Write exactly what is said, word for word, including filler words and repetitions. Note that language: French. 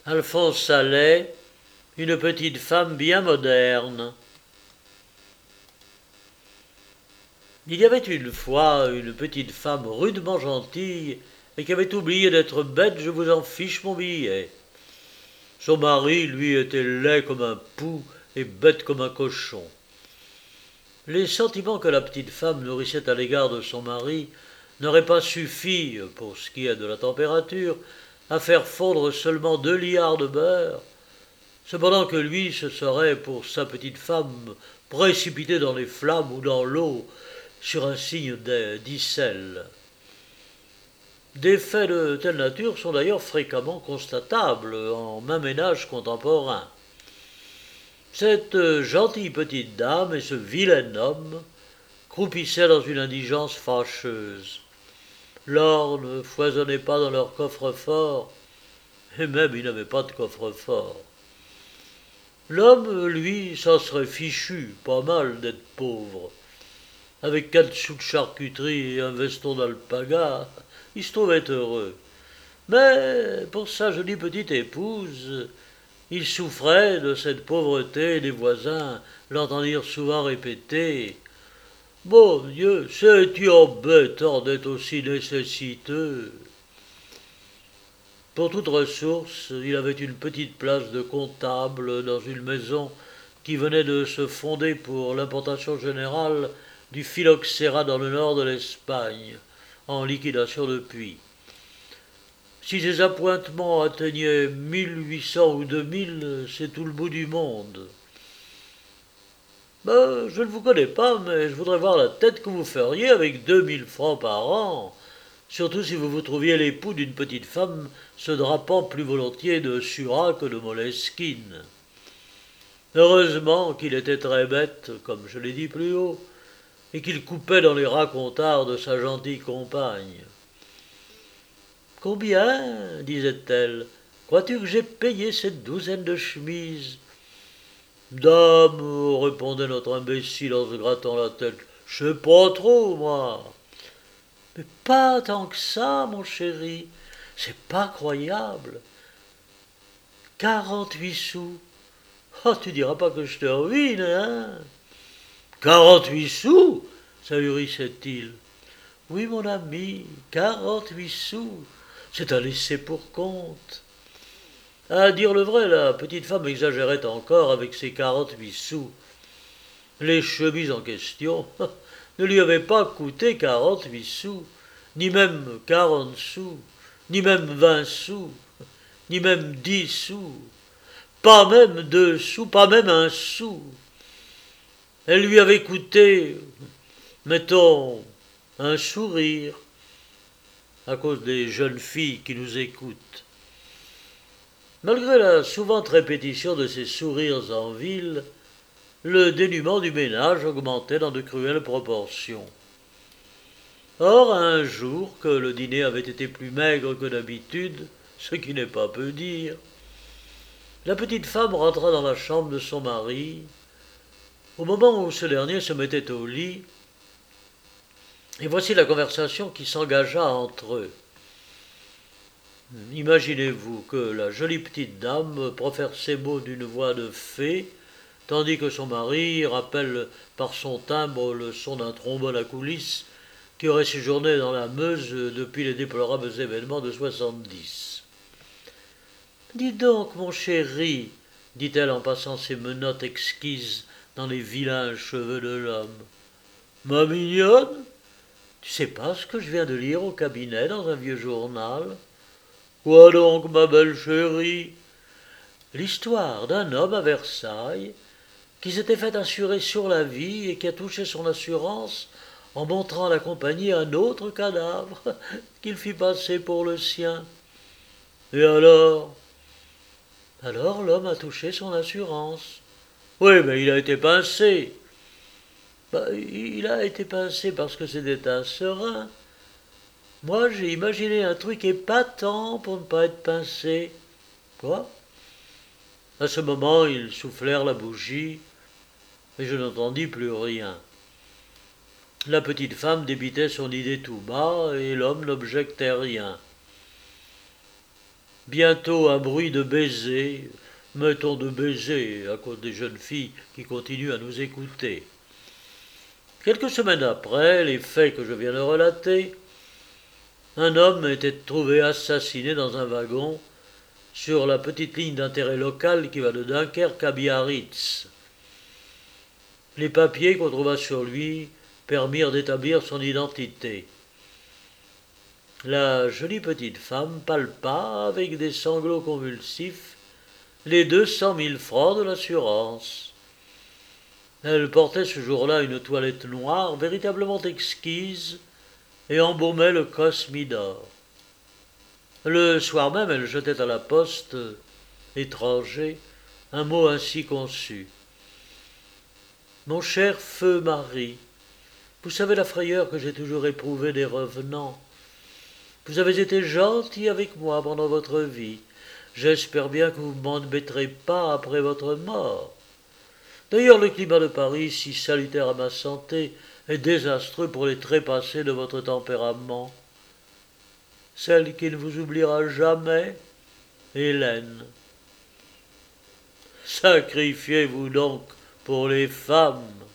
Alphonse Sallet, une petite femme bien moderne. Il y avait une fois une petite femme rudement gentille et qui avait oublié d'être bête, je vous en fiche mon billet. Son mari, lui, était laid comme un pou et bête comme un cochon. Les sentiments que la petite femme nourrissait à l'égard de son mari n'auraient pas suffi, pour ce qui est de la température, à faire fondre seulement deux liards de beurre, cependant que lui se serait, pour sa petite femme, précipité dans les flammes ou dans l'eau, sur un signe d'icelle. Des faits de telle nature sont d'ailleurs fréquemment constatables en maint ménage contemporain. Cette gentille petite dame et ce vilain homme croupissaient dans une indigence fâcheuse. L'or ne foisonnait pas dans leur coffre-fort, et même il n'avait pas de coffre-fort. L'homme, lui, s'en serait fichu, pas mal, d'être pauvre. Avec quatre sous de charcuterie et un veston d'alpaga, il se trouvait heureux. Mais pour sa jolie petite épouse, il souffrait de cette pauvreté et les voisins l'entendirent souvent répéter « Mon Dieu, c'est-tu embêtant d'être aussi nécessiteux ?» Pour toute ressource, il avait une petite place de comptable dans une maison qui venait de se fonder pour l'importation générale du phylloxéra dans le nord de l'Espagne, en liquidation depuis. Si ses appointements atteignaient mille huit cents ou deux mille, c'est tout le bout du monde. Ben, je ne vous connais pas, mais je voudrais voir la tête que vous feriez avec deux mille francs par an, surtout si vous vous trouviez l'époux d'une petite femme se drapant plus volontiers de Surat que de Moleskine. Heureusement qu'il était très bête, comme je l'ai dit plus haut, et qu'il coupait dans les racontards de sa gentille compagne. « Combien, disait-elle, crois-tu que j'ai payé cette douzaine de chemises ?»« Dame, répondait notre imbécile en se grattant la tête, je sais pas trop, moi. »« Mais pas tant que ça, mon chéri, c'est pas croyable. Quarante-huit sous. Oh, tu diras pas que je te ruine, hein ?»« Quarante-huit sous ?» s'ahurissait-il. « Oui, mon ami, quarante-huit sous. C'est un laisser pour compte. » À dire le vrai, la petite femme exagérait encore avec ses quarante-huit sous. Les chemises en question ne lui avaient pas coûté quarante-huit sous, ni même quarante sous, ni même vingt sous, ni même dix sous, pas même deux sous, pas même un sou. Elle lui avait coûté, mettons, un sourire, à cause des jeunes filles qui nous écoutent. Malgré la souvante répétition de ces sourires en ville, le dénuement du ménage augmentait dans de cruelles proportions. Or, un jour que le dîner avait été plus maigre que d'habitude, ce qui n'est pas peu dire, la petite femme rentra dans la chambre de son mari, au moment où ce dernier se mettait au lit, et voici la conversation qui s'engagea entre eux. Imaginez-vous que la jolie petite dame profère ces mots d'une voix de fée, tandis que son mari rappelle par son timbre le son d'un trombone à coulisses qui aurait séjourné dans la Meuse depuis les déplorables événements de soixante-dix. « Dis donc, mon chéri, dit-elle en passant ses menottes exquises dans les vilains cheveux de l'homme. « Ma mignonne, tu sais pas ce que je viens de lire au cabinet dans un vieux journal ? » ?»« Quoi donc, ma belle chérie ? » ?»« L'histoire d'un homme à Versailles qui s'était fait assurer sur la vie et qui a touché son assurance en montrant à la compagnie un autre cadavre qu'il fit passer pour le sien. »« Et alors ? » ?»« Alors l'homme a touché son assurance. »« Oui, mais il a été pincé. » »« Ben, il a été pincé parce que c'était un serin. Moi, j'ai imaginé un truc épatant pour ne pas être pincé. »« Quoi ? » ?» À ce moment, ils soufflèrent la bougie, et je n'entendis plus rien. La petite femme débitait son idée tout bas, et l'homme n'objectait rien. Bientôt un bruit de baisers, mettons de baisers à cause des jeunes filles qui continuent à nous écouter. Quelques semaines après, les faits que je viens de relater, un homme était trouvé assassiné dans un wagon sur la petite ligne d'intérêt local qui va de Dunkerque à Biarritz. Les papiers qu'on trouva sur lui permirent d'établir son identité. La jolie petite femme palpa, avec des sanglots convulsifs, les deux cent mille francs de l'assurance. Elle portait ce jour-là une toilette noire véritablement exquise et embaumait le cosmidor. Le soir même, elle jetait à la poste, étranger, un mot ainsi conçu. Mon cher feu mari, vous savez la frayeur que j'ai toujours éprouvée des revenants. Vous avez été gentil avec moi pendant votre vie. J'espère bien que vous ne m'embêterez pas après votre mort. D'ailleurs, le climat de Paris, si salutaire à ma santé, est désastreux pour les trépassés de votre tempérament. Celle qui ne vous oubliera jamais, Hélène. Sacrifiez-vous donc pour les femmes.